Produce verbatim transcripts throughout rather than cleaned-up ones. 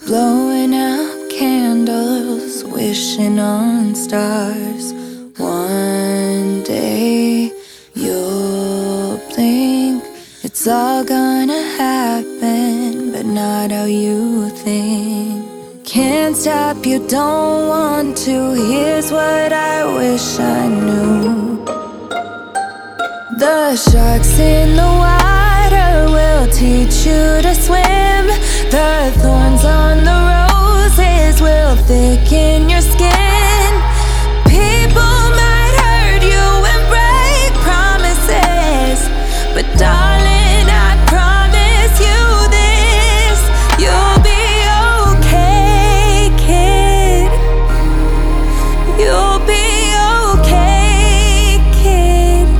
blowing out candles, wishing on stars. One day you'll blink, it's all gonna happen, but not how you think. Can't stop you, don't want to. Here's what I wish I knew. The sharks in the water will teach you to swim. The thorns on the roses will thicken your skin. People might hurt you and break promises, but darling, I promise you this: you'll be okay, kid. You'll be okay, kid.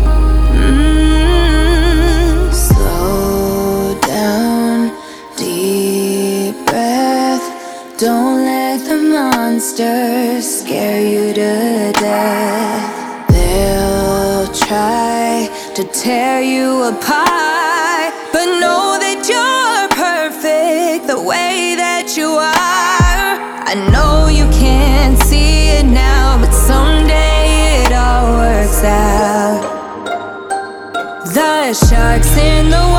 Mm, slow down, deep breath. Don't let the monsters scare you to death. They'll try to tear you apart, but know that you're perfect the way that you are. I know you can't see it now, but someday it all works out. The sharks in the